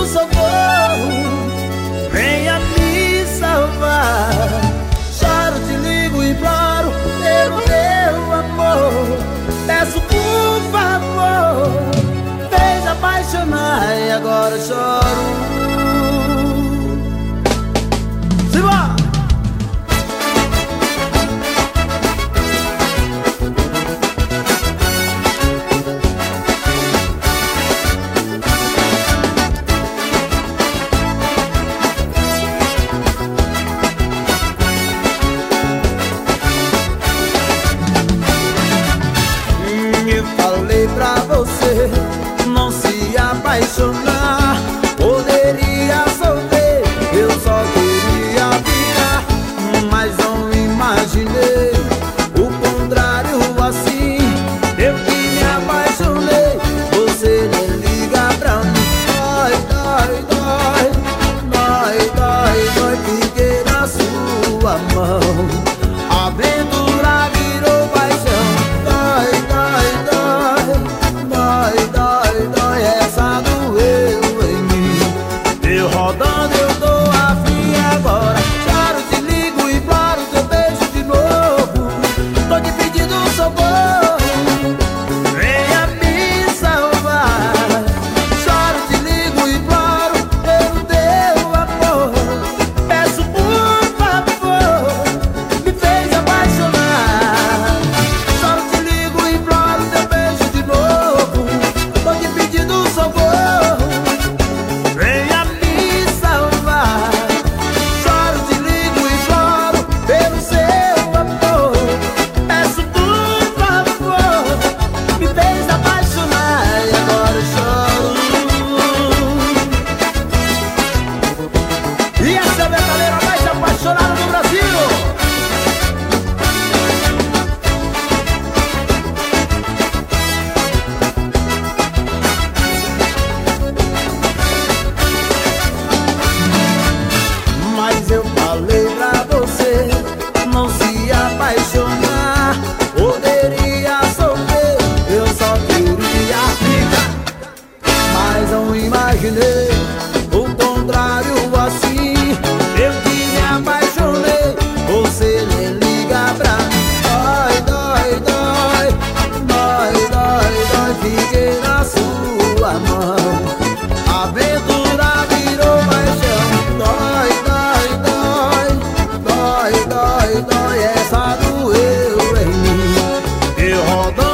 pedindo socorro, venha me salvar. Choro, te ligo e imploro pelo teu amor. Peço por favor, fez apaixonar e agora choro. Simbora! Eu falei pra você não se apaixonar. Poderia sofrer, eu só queria virar, mas não imaginei o contrário assim. Eu que me apaixonei, você nem liga pra mim. Dói, dói, dói, dói, dói, dói. Fiquei na sua mão, a aventura virou paixão. Dói, dói, dói, dói, dói, dói. Essa doeu em mim. Eu rodando, eu tô afim agora. Choro, te ligo e imploro teu beijo de novo. Tô te pedindo socorro, venha me salvar. Choro, te ligo e imploro pelo teu amor. Peço por favor, me fez apaixonar. Choro, te ligo e imploro teu beijo de novo. Tô te pedindo socorro, venha me salvar. Choro, te ligo e imploro pelo seu amor. Peço por favor, me fez apaixonar e agora eu choro. E essa é a metaleira mais apaixonada do Brasil. Mas eu falei pra você não se apaixonar. Poderia sofrer, eu só queria ficar, mas não imaginei o contrário assim. Eu que me apaixonei, você nem liga pra mim. Dói, dói, dói, dói, dói, dói. Fiquei na sua mão, a aventura virou paixão. Dói, dói, dói, dói, dói, dói. Essa doeu em mim. Eu rodando